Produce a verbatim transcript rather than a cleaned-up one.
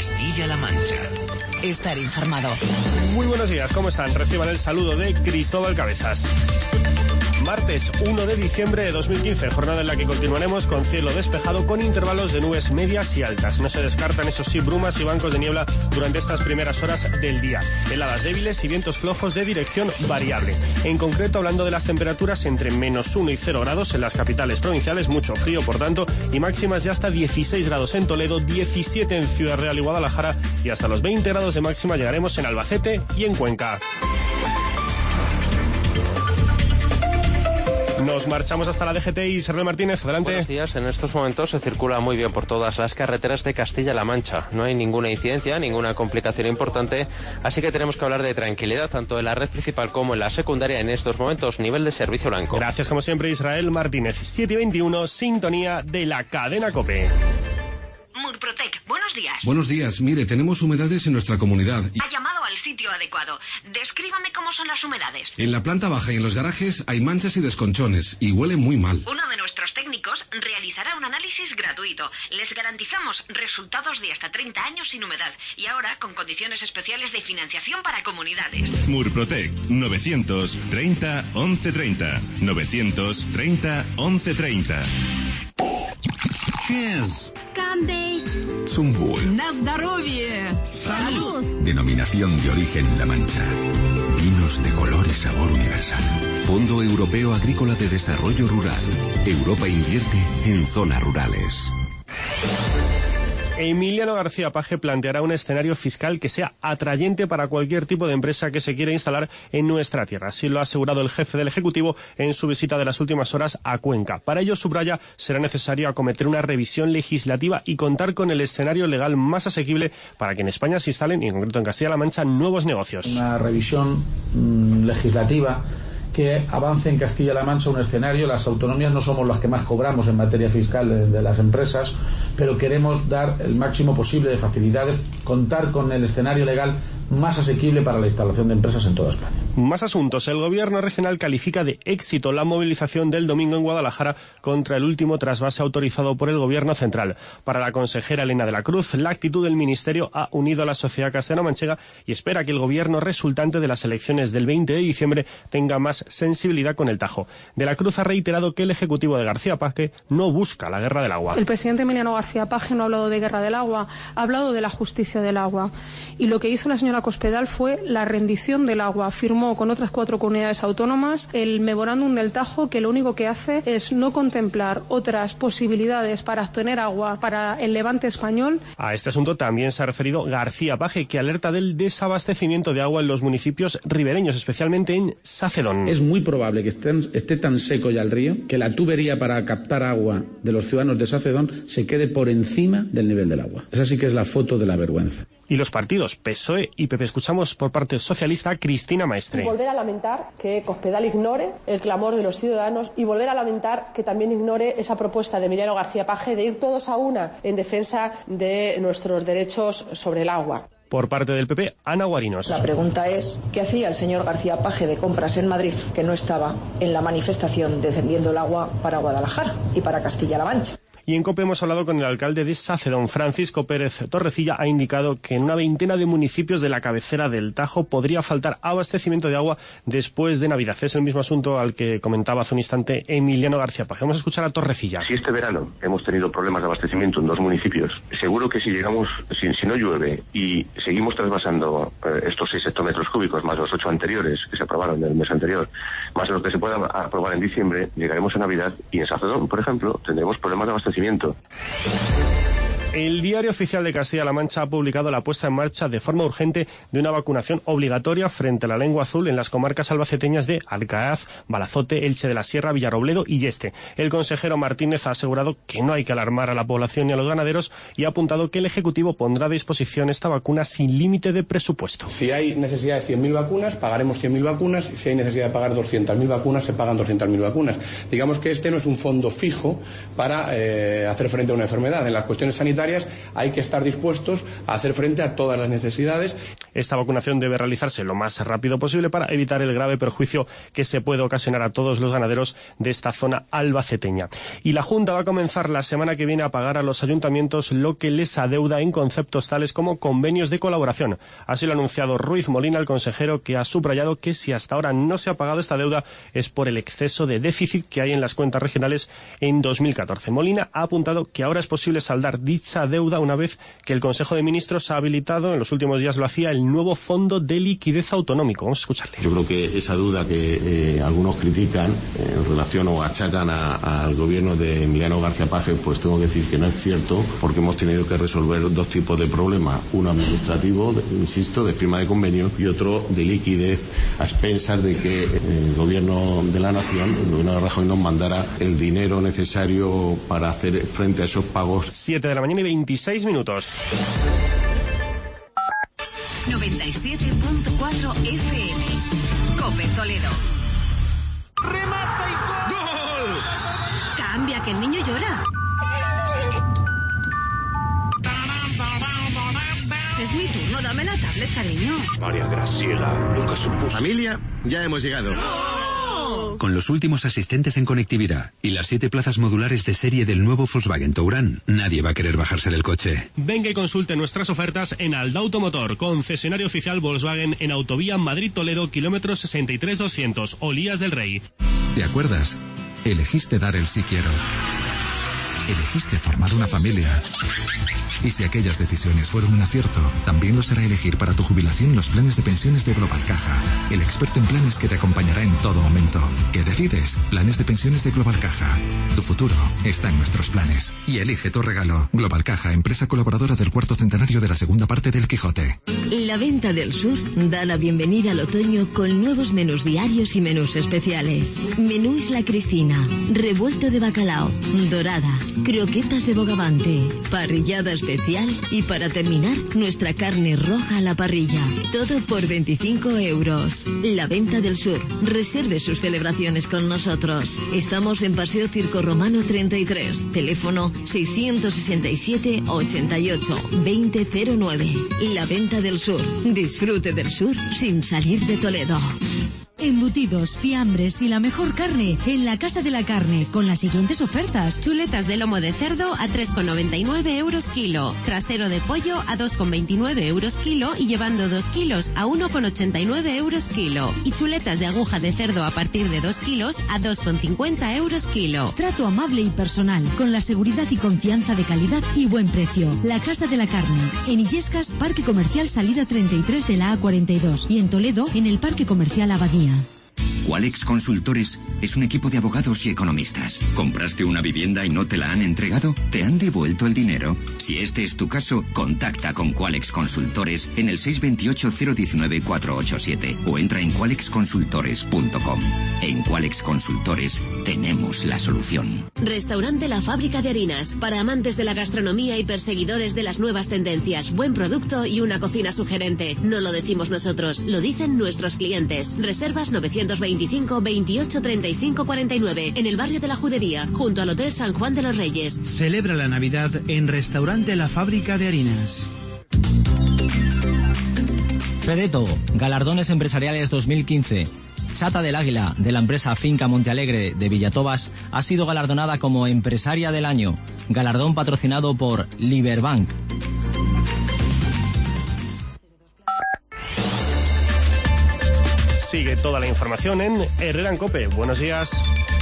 Castilla-La Mancha. Estar informado. Muy buenos días, ¿cómo están? Reciban el saludo de Cristóbal Cabezas. Martes uno de diciembre de dos mil quince, jornada en la que continuaremos con cielo despejado con intervalos de nubes medias y altas. No se descartan, eso sí, brumas y bancos de niebla durante estas primeras horas del día. Heladas débiles y vientos flojos de dirección variable. En concreto, hablando de las temperaturas, entre menos uno y cero grados en las capitales provinciales, mucho frío, por tanto, y máximas de hasta dieciséis grados en Toledo, diecisiete en Ciudad Real y Guadalajara, y hasta los veinte grados de máxima llegaremos en Albacete y en Cuenca. Nos marchamos hasta la D G T y Sergio Martínez, adelante. Buenos días, en estos momentos se circula muy bien por todas las carreteras de Castilla-La Mancha. No hay ninguna incidencia, ninguna complicación importante, así que tenemos que hablar de tranquilidad tanto en la red principal como en la secundaria en estos momentos, nivel de servicio blanco. Gracias como siempre, Israel Martínez. siete y veintiuno, sintonía de la cadena COPE. Murprotec, buenos días. Buenos días, mire, tenemos humedades en nuestra comunidad. Y... Ha llamado al sitio adecuado. Descríbame cómo son las humedades. En la planta baja y en los garajes hay manchas y desconchones y huele muy mal. Uno de nuestros técnicos realizará un análisis gratuito. Les garantizamos resultados de hasta treinta años sin humedad y ahora con condiciones especiales de financiación para comunidades. Murprotec, novecientos treinta once treinta. novecientos treinta once treinta. Cheers. Cambe. Zum Wohl. Na zdоровье. Salud. Denominación de origen La Mancha. Vinos de color y sabor universal. Fondo Europeo Agrícola de Desarrollo Rural. Europa invierte en zonas rurales. Emiliano García Paje planteará un escenario fiscal que sea atrayente para cualquier tipo de empresa que se quiera instalar en nuestra tierra. Así lo ha asegurado el jefe del Ejecutivo en su visita de las últimas horas a Cuenca. Para ello, subraya, será necesario acometer una revisión legislativa y contar con el escenario legal más asequible para que en España se instalen, y en concreto en Castilla-La Mancha, nuevos negocios. Una revisión mmm, legislativa que avance en Castilla-La Mancha un escenario. Las autonomías no somos las que más cobramos en materia fiscal de, de las empresas, pero queremos dar el máximo posible de facilidades, contar con el escenario legal más asequible para la instalación de empresas en toda España. Más asuntos. El gobierno regional califica de éxito la movilización del domingo en Guadalajara contra el último trasvase autorizado por el gobierno central. Para la consejera Elena de la Cruz, la actitud del ministerio ha unido a la sociedad castellano-manchega y espera que el gobierno resultante de las elecciones del veinte de diciembre tenga más sensibilidad con el Tajo. De la Cruz ha reiterado que el ejecutivo de García Paje no busca la guerra del agua. El presidente Emiliano García Paje no ha hablado de guerra del agua, ha hablado de la justicia del agua. Y lo que hizo la señora Cospedal fue la rendición del agua. Firmó con otras cuatro comunidades autónomas el memorándum del Tajo, que lo único que hace es no contemplar otras posibilidades para obtener agua para el levante español. A este asunto también se ha referido García Paje, que alerta del desabastecimiento de agua en los municipios ribereños, especialmente en Sacedón. Es muy probable que esté, esté tan seco ya el río que la tubería para captar agua de los ciudadanos de Sacedón se quede por encima del nivel del agua. Esa sí que es la foto de la vergüenza. Y los partidos P S O E y P P. Escuchamos por parte socialista Cristina Maestre. Y volver a lamentar que Cospedal ignore el clamor de los ciudadanos y volver a lamentar que también ignore esa propuesta de Emiliano García Paje de ir todos a una en defensa de nuestros derechos sobre el agua. Por parte del P P, Ana Guarinos. La pregunta es, ¿qué hacía el señor García Paje de compras en Madrid que no estaba en la manifestación defendiendo el agua para Guadalajara y para Castilla-La Mancha? Y en COPE hemos hablado con el alcalde de Sacedón, Francisco Pérez Torrecilla. Ha indicado que en una veintena de municipios de la cabecera del Tajo podría faltar abastecimiento de agua después de Navidad. Es el mismo asunto al que comentaba hace un instante Emiliano García Paje. Vamos a escuchar a Torrecilla. Si este verano hemos tenido problemas de abastecimiento en dos municipios, seguro que si llegamos, si, si no llueve y seguimos trasvasando eh, estos seis hectómetros cúbicos más los ocho anteriores que se aprobaron del mes anterior, más los que se puedan aprobar en diciembre, llegaremos a Navidad y en Sacedón, por ejemplo, tendremos problemas de abastecimiento. El Diario Oficial de Castilla-La Mancha ha publicado la puesta en marcha de forma urgente de una vacunación obligatoria frente a la lengua azul en las comarcas albaceteñas de Alcaraz, Balazote, Elche de la Sierra, Villarrobledo y Yeste. El consejero Martínez ha asegurado que no hay que alarmar a la población ni a los ganaderos y ha apuntado que el Ejecutivo pondrá a disposición esta vacuna sin límite de presupuesto. Si hay necesidad de cien mil vacunas, pagaremos cien mil vacunas, y si hay necesidad de pagar doscientas mil vacunas, se pagan doscientas mil vacunas. Digamos que este no es un fondo fijo para eh, hacer frente a una enfermedad. En las cuestiones sanitarias sanitarias, hay que estar dispuestos a hacer frente a todas las necesidades. Esta vacunación debe realizarse lo más rápido posible para evitar el grave perjuicio que se puede ocasionar a todos los ganaderos de esta zona albaceteña. Y la Junta va a comenzar la semana que viene a pagar a los ayuntamientos lo que les adeuda en conceptos tales como convenios de colaboración. Así lo ha anunciado Ruiz Molina, el consejero, que ha subrayado que si hasta ahora no se ha pagado esta deuda es por el exceso de déficit que hay en las cuentas regionales en dos mil catorce. Molina ha apuntado que ahora es posible saldar dicha deuda una vez que el Consejo de Ministros ha habilitado, en los últimos días lo hacía, el nuevo Fondo de Liquidez Autonómico. Vamos a escucharle. Yo creo que esa duda que eh, algunos critican eh, en relación o achacan al gobierno de Emiliano García Paje, pues tengo que decir que no es cierto, porque hemos tenido que resolver dos tipos de problemas, uno administrativo, de, insisto, de firma de convenio, y otro de liquidez, a expensas de que el gobierno de la nación, el gobierno de Rajoy, nos mandara el dinero necesario para hacer frente a esos pagos. siete de la mañana y veintiséis minutos. noventa y siete punto cuatro F M. COPE Toledo. ¡Remata y gol! ¡Gol! Cambia, que el niño llora. Es mi turno, dame la tablet, cariño. María Graciela, nunca supuso. Familia, ya hemos llegado. ¡No! Con los últimos asistentes en conectividad y las siete plazas modulares de serie del nuevo Volkswagen Touran, nadie va a querer bajarse del coche. Venga y consulte nuestras ofertas en Aldauto Motor, concesionario oficial Volkswagen en Autovía Madrid-Toledo, kilómetro sesenta y tres doscientos, Olías del Rey. ¿Te acuerdas? Elegiste dar el sí quiero. Elegiste formar una familia. Y si aquellas decisiones fueron un acierto, también lo será elegir para tu jubilación los planes de pensiones de Global Caja, el experto en planes que te acompañará en todo momento. ¿Qué decides? Planes de pensiones de Global Caja. Tu futuro está en nuestros planes. Y elige tu regalo. Global Caja, empresa colaboradora del cuarto centenario de la segunda parte del Quijote. La Venta del Sur da la bienvenida al otoño con nuevos menús diarios y menús especiales. Menú Isla Cristina, revuelto de bacalao, dorada, croquetas de bogavante, parrillada especial y, para terminar, nuestra carne roja a la parrilla. Todo por veinticinco euros. La Venta del Sur. Reserve sus celebraciones con nosotros. Estamos en Paseo Circo Romano treinta y tres. Teléfono seiscientos sesenta y siete, ochenta y ocho, veinte cero nueve. La Venta del Sur. Disfrute del sur sin salir de Toledo. Embutidos, fiambres y la mejor carne en la Casa de la Carne, con las siguientes ofertas. Chuletas de lomo de cerdo a tres con noventa y nueve euros kilo. Trasero de pollo a dos con veintinueve euros kilo y llevando dos kilos a uno con ochenta y nueve euros kilo. Y chuletas de aguja de cerdo a partir de dos kilos a dos con cincuenta euros kilo. Trato amable y personal, con la seguridad y confianza de calidad y buen precio. La Casa de la Carne. En Illescas, Parque Comercial Salida treinta y tres de la A cuarenta y dos. Y en Toledo, en el Parque Comercial Abadía. Qualex Consultores es un equipo de abogados y economistas. ¿Compraste una vivienda y no te la han entregado? ¿Te han devuelto el dinero? Si este es tu caso, contacta con Qualex Consultores en el seis dos ocho, cero uno nueve, cuatro ocho siete o entra en qualex consultores punto com. En Qualex Consultores tenemos la solución. Restaurante La Fábrica de Harinas, para amantes de la gastronomía y perseguidores de las nuevas tendencias. Buen producto y una cocina sugerente. No lo decimos nosotros, lo dicen nuestros clientes. Reservas novecientos veinticinco, veintiocho, treinta y cinco, cuarenta y nueve en el barrio de la Judería, junto al Hotel San Juan de los Reyes. Celebra la Navidad en Restaurante La Fábrica de Harinas. Fedeto, Galardones Empresariales dos mil quince. Chata del Águila, de la empresa Finca Montealegre de Villatobas, ha sido galardonada como Empresaria del Año. Galardón patrocinado por Liberbank. Sigue toda la información en Herrera en COPE. Buenos días.